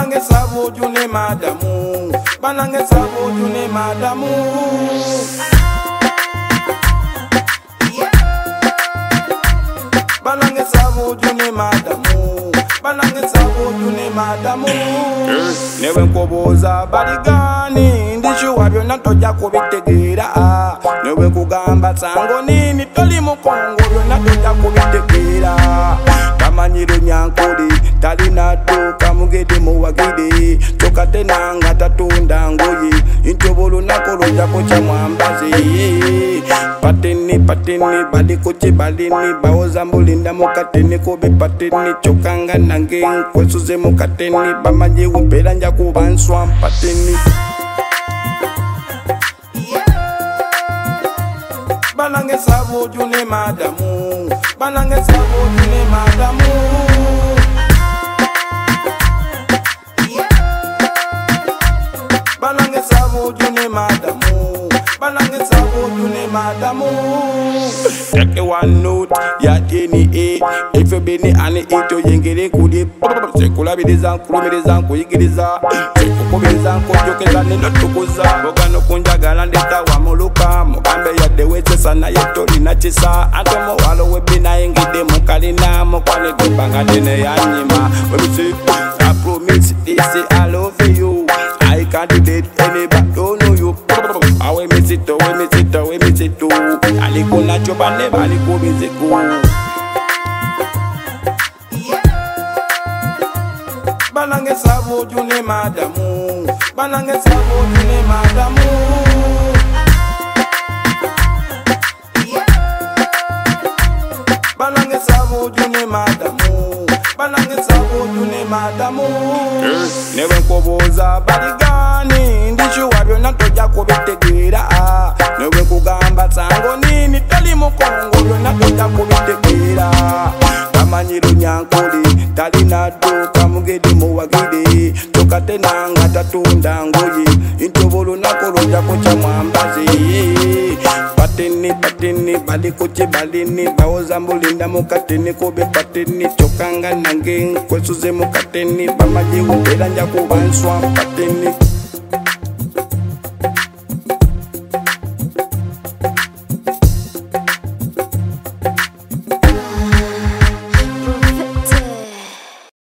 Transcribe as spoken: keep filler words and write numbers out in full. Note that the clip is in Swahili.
Banange sabo june madamu, banange sabo june madamu. Banange sabo june madamu, banange sabo june madamu. Newe nkoboza baligani, ndishu wabyo natoja kubitegera. Newe kugamba sango nini toli mukongo byo natoja kubitegera. Kamanyiro nyankoli talina tuka mugede muwagide tokate nanga tatunda ngoyi intobolo nakoloja kocha mwambazi pateni pateni bali koche balini baoza mbulinda mukateni kobe pateni chokanga nange nkwesuze mukateni bamaje umpera nja kubanswa pateni banange sabo june madamu, banange sabo june madamu. Banange sabo june madamu, banange sabo june madamu. Take one note, ya teni e. If you beni ane ito yengere kudi. Sekula bideza nkulu bideza nkuyigiriza. Sekuko bideza nkujokeza nilo tukuza. Bogano kunjagala ndeta wa muluka. Mukambe ya deweze sana yeto linachisa. Antomo walo webina ingide mukalina. Mukwane kubanga dene ya nyima. When we say, I promise this I love you. I can't date anybody, don't know you. Awe miss it, awe miss it, awe miss it too. Aliko na choba neba, aliko miss it too. Banange sabo june madamu, banange sabo june madamu. Banange sabo june madamu, banange sabo june madamu. Newe nkoboza baligani, ndishu wabyo natoja kubitegera. Newe kugamba sango nini tali mukongo byo natoja kubitegera. Kamanyiro nyankoli talina tuka mugede muwagide tokate nanga tatunda ngoyi intobolo nakoloja kocha mwambazi pateni pateni bali koche balini baoza mbulinda mukateni kobe pateni chokanga nange nkwesuze mukateni bamaje umpera nja kubanswa pateni